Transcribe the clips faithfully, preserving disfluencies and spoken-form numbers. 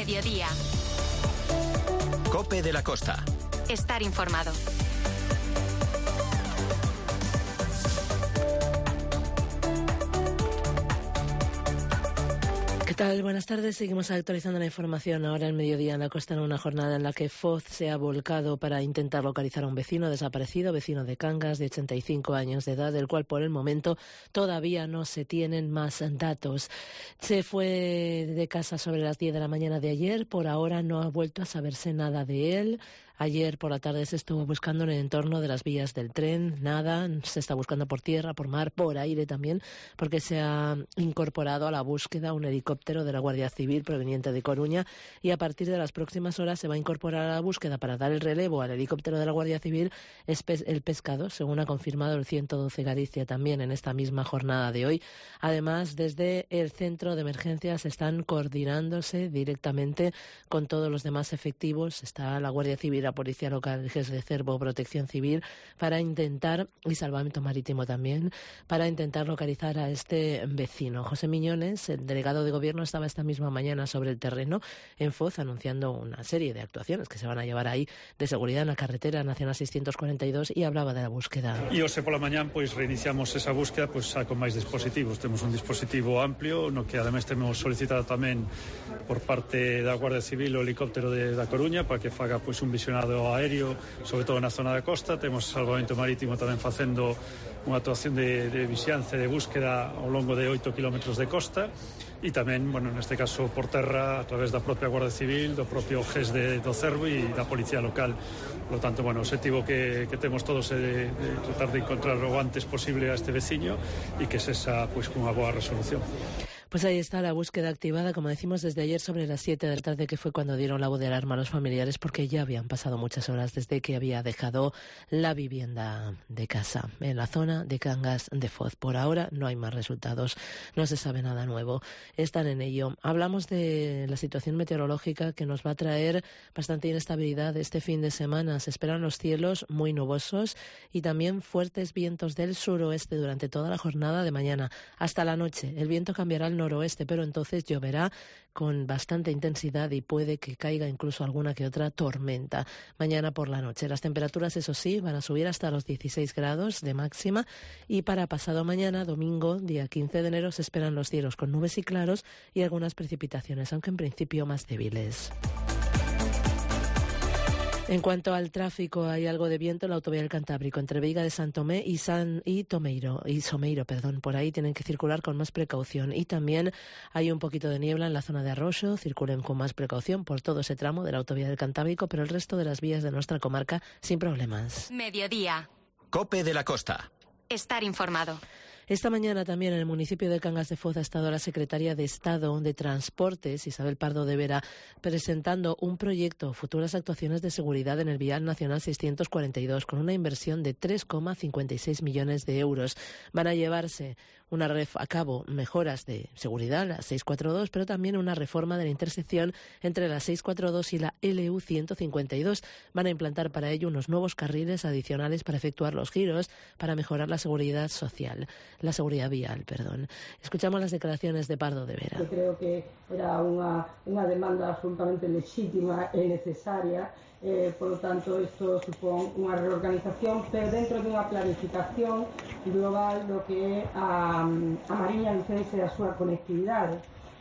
Mediodía. COPE de la Costa. Estar informado. ¿Qué tal? Buenas tardes. Seguimos actualizando la información ahora en Mediodía en la Costa, en una jornada en la que Foz se ha volcado para intentar localizar a un vecino desaparecido, vecino de Cangas, de ochenta y cinco años de edad, del cual por el momento todavía no se tienen más datos. Se fue de casa sobre las diez de la mañana de ayer. Por ahora no ha vuelto a saberse nada de él. Ayer por la tarde se estuvo buscando en el entorno de las vías del tren, nada, se está buscando por tierra, por mar, por aire también, porque se ha incorporado a la búsqueda un helicóptero de la Guardia Civil proveniente de Coruña y a partir de las próximas horas se va a incorporar a la búsqueda para dar el relevo al helicóptero de la Guardia Civil el pescado, según ha confirmado el ciento doce Galicia también en esta misma jornada de hoy. Además, desde el centro de emergencias están coordinándose directamente con todos los demás efectivos. Está la Guardia Civil, la Policía Local, el G E S de Cervo, Protección Civil, para intentar, y Salvamento Marítimo también, para intentar localizar a este vecino. José Miñones, el delegado de Gobierno, estaba esta misma mañana sobre el terreno en Foz anunciando una serie de actuaciones que se van a llevar ahí de seguridad en la carretera nacional seiscientos cuarenta y dos y hablaba de la búsqueda. E hoxe pola mañán pois reiniciamos esa búsqueda pois xa con máis dispositivos. Temos un dispositivo amplio no que ademais temos solicitado tamén por parte da Guardia Civil o helicóptero de, da Coruña para que faga pois un visionado aéreo, sobre todo na zona da costa. Temos Salvamento Marítimo tamén facendo unha actuación de, de vixiancia de búsqueda ao longo de oito kilómetros de costa e tamén, bueno, neste caso por terra a través da propia Guardia Civil, do propio G E S de, do Cervo e da Policía Local. Por lo tanto, bueno, o objetivo que, que temos todos é de, de tratar de encontrar o antes posible a este veciño e que se esa pois cunha boa resolución. Pues ahí está la búsqueda activada, como decimos, desde ayer sobre las siete de la tarde, que fue cuando dieron la voz de alarma a los familiares, porque ya habían pasado muchas horas desde que había dejado la vivienda de casa en la zona de Cangas de Foz. Por ahora no hay más resultados, no se sabe nada nuevo. Están en ello. Hablamos de la situación meteorológica que nos va a traer bastante inestabilidad este fin de semana. Se esperan los cielos muy nubosos y también fuertes vientos del suroeste durante toda la jornada de mañana hasta la noche. El viento cambiará al noroeste, pero entonces lloverá con bastante intensidad y puede que caiga incluso alguna que otra tormenta mañana por la noche. Las temperaturas, eso sí, van a subir hasta los dieciséis grados de máxima y para pasado mañana, domingo, día quince de enero, se esperan los cielos con nubes y claros y algunas precipitaciones, aunque en principio más débiles. En cuanto al tráfico, hay algo de viento en la autovía del Cantábrico entre Veiga de San Tomé y San y Tomeiro y Someiro, perdón. Por ahí tienen que circular con más precaución y también hay un poquito de niebla en la zona de Arroxo. Circulen con más precaución por todo ese tramo de la autovía del Cantábrico, pero el resto de las vías de nuestra comarca sin problemas. Mediodía. COPE de la Costa. Estar informado. Esta mañana también en el municipio de Cangas de Foz ha estado la secretaria de Estado de Transportes, Isabel Pardo de Vera, presentando un proyecto, futuras actuaciones de seguridad en el Vial Nacional seiscientos cuarenta y dos, con una inversión de tres coma cincuenta y seis millones de euros. Van a llevarse una ref a cabo mejoras de seguridad, la seiscientos cuarenta y dos, pero también una reforma de la intersección entre la seiscientos cuarenta y dos y la L U ciento cincuenta y dos. Van a implantar para ello unos nuevos carriles adicionales para efectuar los giros, para mejorar la seguridad social. La seguridad vial, perdón. Escuchamos las declaraciones de Pardo de Vera. Yo creo que era unha, unha demanda absolutamente lexítima e necesaria, eh, por lo tanto, isto supón unha reorganización, pero dentro de unha planificación global do que é a, a Mariña Lucense e a súa conectividade.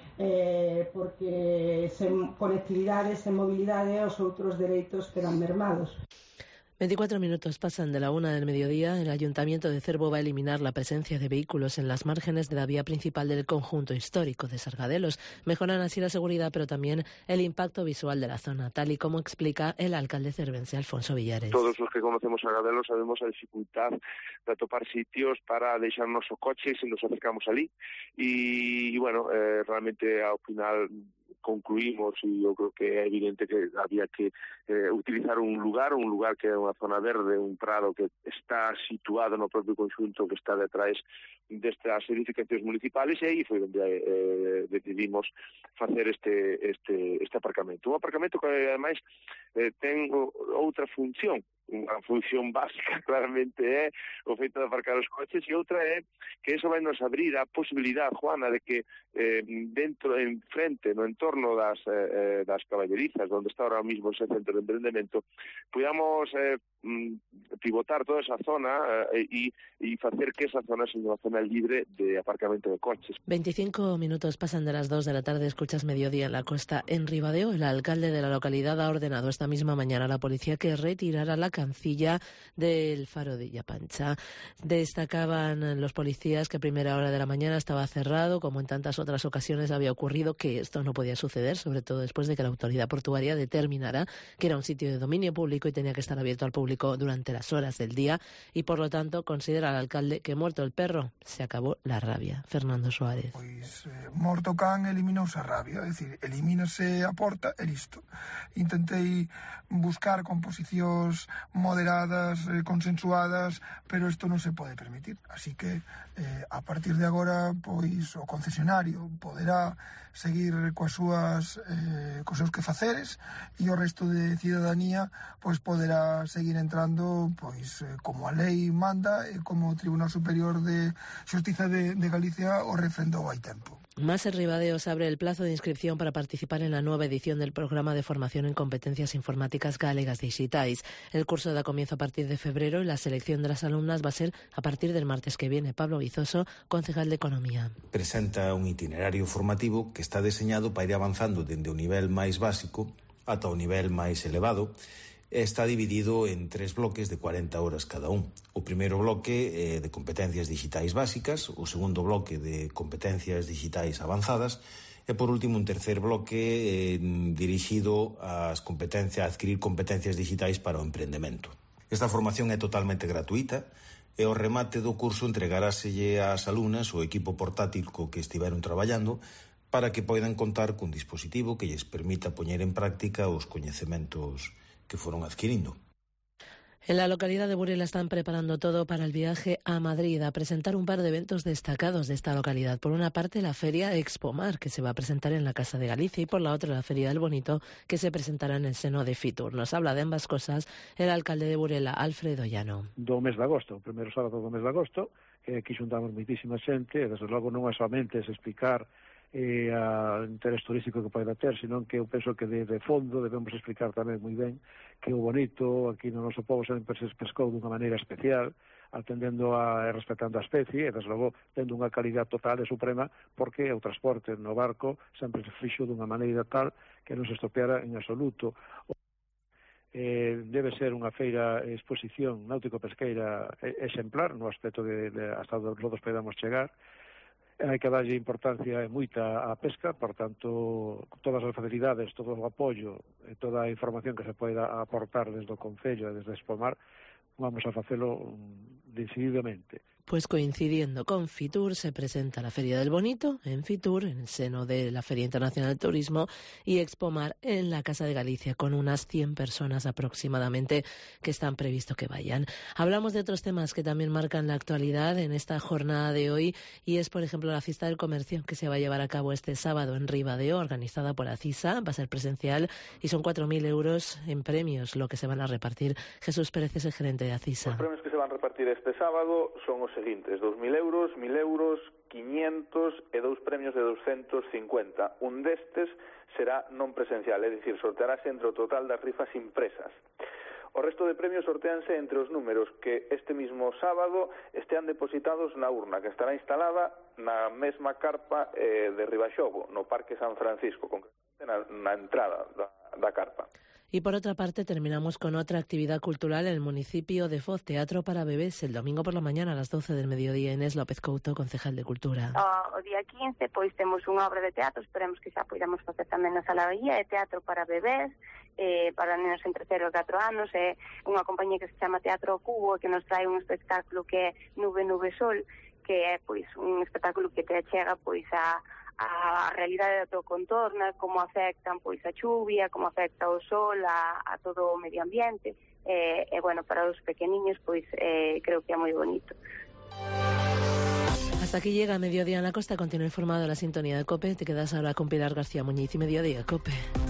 Eh, porque sen conectividade, sen mobilidade, os outros dereitos quedan mermados. veinticuatro minutos pasan de la una del mediodía. El Ayuntamiento de Cervo va a eliminar la presencia de vehículos en las márgenes de la vía principal del conjunto histórico de Sargadelos. Mejoran así la seguridad, pero también el impacto visual de la zona, tal y como explica el alcalde cervense, Alfonso Villares. Todos los que conocemos Sargadelos sabemos la dificultad de atopar sitios para deixarnos o coche si nos acercamos allí. Y, y bueno, eh, realmente al final concluimos, y yo creo que es evidente que había que eh, utilizar un lugar, un lugar que é unha zona verde, un prado que está situado no propio conxunto que está detrás destas edificacións municipales, e aí foi onde eh, decidimos facer este este este aparcamento. Un aparcamento que ademais eh, ten outra función, unha función básica claramente é o feito de aparcar os coches, e outra é que eso vai nos abrir a posibilidade, Juana, de que eh, dentro, en frente, no entorno das, eh, das caballerizas, onde está ahora mismo ese centro de emprendemento, podamos eh, pivotar toda esa zona eh, e, e facer que esa zona sea unha zona libre de aparcamento de coches. veinticinco minutos pasan de las dos de la tarde, escuchas Mediodía en la Costa. En Ribadeo, el alcalde de la localidad ha ordenado esta misma mañana a la policía que retirara la cancilla del faro de Illapancha. Destacaban los policías que a primera hora de la mañana estaba cerrado, como en tantas otras ocasiones había ocurrido, que esto no podía suceder, sobre todo después de que la autoridad portuaria determinara que era un sitio de dominio público y tenía que estar abierto al público durante las horas del día, y por lo tanto considera el alcalde que muerto el perro se acabó la rabia. Fernando Suárez. Pois eh, morto can eliminouse a rabia, é dicir, elimínase a porta e listo. Intentei buscar composicións moderadas, eh, consensuadas, pero isto non se pode permitir. Así que eh, a partir de agora, pois o concesionario poderá seguir coas súas eh, cos seus quefaceres, e o resto de cidadanía pois poderá seguir entrando pois eh, como a lei manda e como o Tribunal Superior de Xustiza de, de Galicia o refrendou hai tempo. Más en Ribadeo se abre el plazo de inscripción para participar en la nueva edición del programa de formación en competencias informáticas galegas digitais. El curso da comienzo a partir de febrero y la selección de las alumnas va a ser a partir del martes que viene. Pablo Vizoso, concejal de Economía. Presenta un itinerario formativo que está diseñado para ir avanzando dende o nivel máis básico ata o nivel máis elevado. Está dividido en tres bloques de cuarenta horas cada un. O primeiro bloque eh, de competencias digitais básicas, o segundo bloque de competencias digitais avanzadas e, por último, un tercer bloque eh, dirixido ás competencias, a adquirir competencias digitais para o emprendemento. Esta formación é totalmente gratuita e ao remate do curso entregaráselle ás alumnas o equipo portátil co que estiveron traballando para que poidan contar cun dispositivo que lles permita poñer en práctica os coñecementos que fueron adquiriendo. En la localidad de Burela están preparando todo para el viaje a Madrid a presentar un par de eventos destacados de esta localidad. Por una parte, la Feria Expomar, que se va a presentar en la Casa de Galicia, y por la otra, la Feria del Bonito, que se presentará en el seno de Fitur. Nos habla de ambas cosas el alcalde de Burela, Alfredo Llano. Do mes de agosto, o primeiro sábado do mes de agosto, que aquí xuntamos moitísima xente, e desde logo non é somente es explicar e a interés turístico que pode ter, senón que eu penso que de, de fondo debemos explicar tamén moi ben que o bonito aquí no noso povo sempre se pescou dunha maneira especial, atendendo a e respetando a especie, e desde logo tendo unha calidad total e suprema, porque o transporte no barco sempre se fixo dunha maneira tal que non se estropeara en absoluto. Eh, debe ser unha feira exposición náutico-pesqueira exemplar no aspecto de, de hasta onde todos podamos chegar. Hai que darlle importancia e moita á pesca, por tanto, todas as facilidades, todo o apoio e toda a información que se poida aportar desde o Concello e desde Expomar, vamos a facelo decididamente. Pues coincidiendo con Fitur se presenta la Feria del Bonito en Fitur, en el seno de la Feria Internacional de Turismo, y Expomar en la Casa de Galicia, con unas cien personas aproximadamente que están previsto que vayan. Hablamos de otros temas que también marcan la actualidad en esta jornada de hoy, y es, por ejemplo, la Fiesta del Comercio, que se va a llevar a cabo este sábado en Ribadeo, organizada por ACISA, va a ser presencial, y son cuatro mil euros en premios lo que se van a repartir. Jesús Pérez es el gerente de ACISA. Los premios que se van a repartir este sábado son os seguintes: dos mil euros, mil euros, quinientos e dous premios de doscientos cincuenta. Un destes será non presencial, é dicir, sortearase entre o total das rifas impresas. O resto de premios sorteanse entre os números que este mismo sábado estean depositados na urna, que estará instalada na mesma carpa eh, de Ribaxobo, no Parque San Francisco, concretamente na, na entrada da, da carpa. Y por otra parte terminamos con otra actividad cultural en el municipio de Foz, Teatro para Bebés, el domingo por la mañana a las doce del mediodía. Inés López Couto, concejal de Cultura. O, o día quince, pois temos unha obra de teatro, esperemos que xa podamos facer tamén na Sala Bahía, de teatro para bebés, eh, para nenos entre cero e catro anos, é eh, unha compañía que se chama Teatro Cubo, que nos trae un espectáculo que é Nube, Nube, Sol, que é pois un espectáculo que te achega pois a a realidade do teu contorno, como afectan pois a chuvia, como afecta o sol a, a todo o medio ambiente, e, e bueno, para os pequeniños pois eh, creo que é moi bonito. Hasta aquí llega Mediodía en la Costa. Continúa informado la sintonía de COPE. Te quedas ahora con Pilar García Muñiz y Mediodía COPE.